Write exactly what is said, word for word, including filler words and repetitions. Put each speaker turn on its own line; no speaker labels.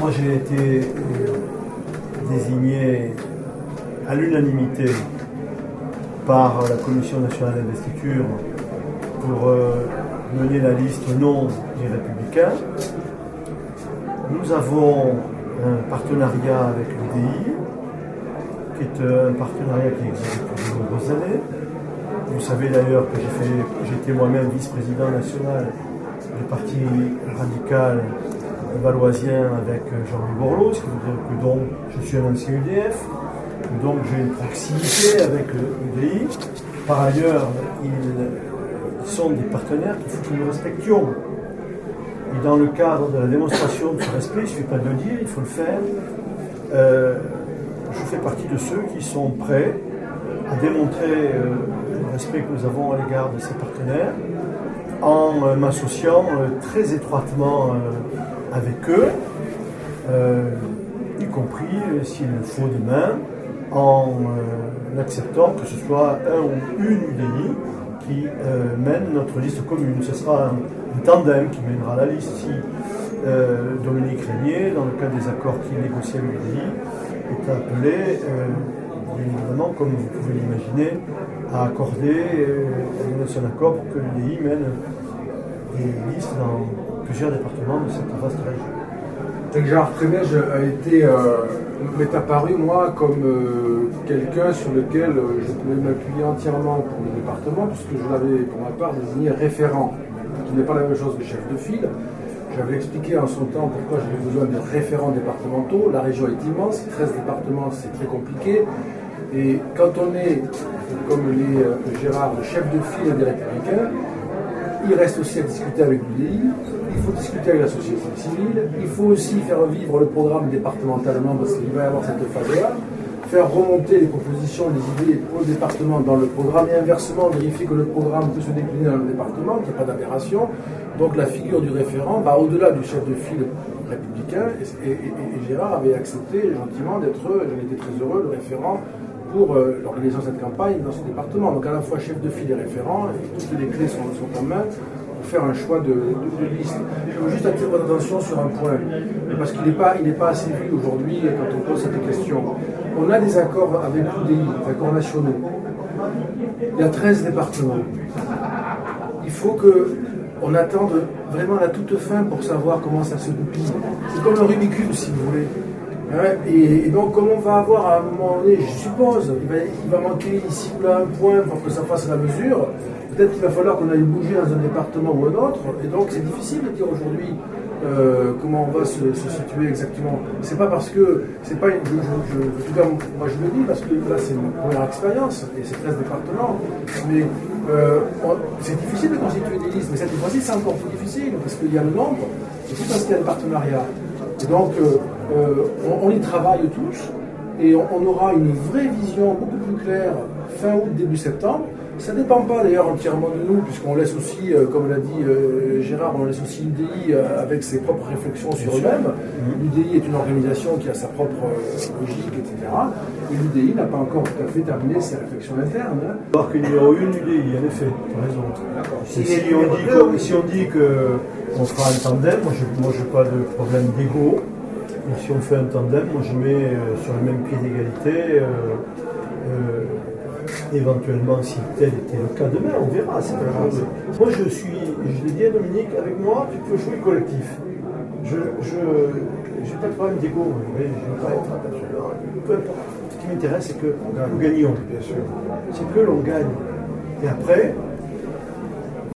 moi j'ai été euh, désigné à l'unanimité par la Commission nationale d'investiture pour euh, mener la liste non des Républicains. Nous avons un partenariat avec l'U D I, qui est un partenariat qui existe depuis de nombreuses années. Vous savez d'ailleurs que j'ai fait, j'étais moi-même vice-président national du parti radical valoisien avec Jean-Louis Borloo, ce qui veut dire que donc je suis un ancien U D F, donc j'ai une proximité avec l'U D I. Par ailleurs, ils sont des partenaires qu'il faut que nous respections. Et dans le cadre de la démonstration de ce respect, il ne suffit pas de le dire, il faut le faire. Euh, je fais partie de ceux qui sont prêts à démontrer euh, le respect que nous avons à l'égard de ces partenaires en euh, m'associant euh, très étroitement euh, avec eux, euh, y compris, euh, s'il le faut demain, en euh, acceptant que ce soit un ou une U D I qui euh, mène notre liste commune. Ce sera un, un tandem qui mènera la liste si euh, Dominique Régnier, dans le cadre des accords qu'il négocie avec l'U D I, est appelé, euh, bien évidemment, comme vous pouvez l'imaginer, à accorder, euh, à donner son accord pour que l'U D I mène des listes dans plusieurs départements de cette vaste région.
Donc Gérard Frémège a été, euh, m'est apparu moi comme euh, quelqu'un sur lequel euh, je pouvais m'appuyer entièrement pour le département, puisque je l'avais pour ma part désigné référent, qui n'est pas la même chose que chef de file. J'avais expliqué en son temps pourquoi j'avais besoin de référents départementaux. La région est immense, treize départements, c'est très compliqué. Et quand on est, comme les euh, Gérard, le chef de file des Républicains, il reste aussi à discuter avec l'U D I, il faut discuter avec la société civile, il faut aussi faire vivre le programme départementalement parce qu'il va y avoir cette phase-là, faire remonter les propositions, les idées au département dans le programme et inversement vérifier que le programme peut se décliner dans le département, qu'il n'y a pas d'aberration. Donc la figure du référent va au-delà du chef de file républicain et, et, et, et Gérard avait accepté gentiment d'être, j'en étais très heureux, le référent pour euh, l'organisation de cette campagne dans ce département. Donc à la fois chef de file et référent, et toutes les clés sont, sont en main pour faire un choix de, de, de liste. Je veux juste attirer votre attention sur un point, parce qu'il n'est pas, il n'est pas assez vu aujourd'hui quand on pose cette question. On a des accords avec l'U D I, des accords nationaux. Il y a treize départements. Il faut que on attende vraiment la toute fin pour savoir comment ça se goupille. C'est comme un Rubik's Cube, si vous voulez. Hein, et, et donc, comme on va avoir à un moment donné, je suppose, il va, il va manquer ici ou là un point pour que ça fasse la mesure. Peut-être qu'il va falloir qu'on aille bouger dans un département ou un autre. Et donc, c'est difficile de dire aujourd'hui euh, comment on va se, se situer exactement. C'est pas parce que, c'est pas, je, je, je, en tout cas, moi je le dis parce que là c'est ma première expérience et c'est treize départements. Mais euh, c'est difficile de constituer des listes. Mais cette fois-ci, c'est encore plus difficile parce qu'il y a le nombre et tout parce qu'il y a le partenariat. Et donc, euh, euh, on, on y travaille tous et on, on aura une vraie vision beaucoup plus claire fin août, début septembre. Ça ne dépend pas d'ailleurs entièrement de nous, puisqu'on laisse aussi, euh, comme l'a dit euh, Gérard, on laisse aussi l'U D I euh, avec ses propres réflexions sur eux-mêmes. Mmh. L'U D I est une organisation qui a sa propre euh, logique, et cetera. Et l'U D I n'a pas encore tout à fait terminé ses réflexions internes. Hein.
Alors qu'il y aura une U D I, en effet, tu as raison. Si, si, on dit que, si on dit qu'on fera un tandem, moi je n'ai pas de problème d'ego. Et si on fait un tandem, moi je mets euh, sur le même pied d'égalité. Euh, euh, éventuellement, si tel était le cas demain, on verra. C'est pas grave. Moi, je suis, je l'ai dit à Dominique, avec moi, tu peux jouer collectif. Je n'ai pas de problème d'ego, je ne veux pas être absolument. Peu importe. Ce qui m'intéresse, c'est que nous gagnions. Bien sûr. C'est que l'on gagne. Et après,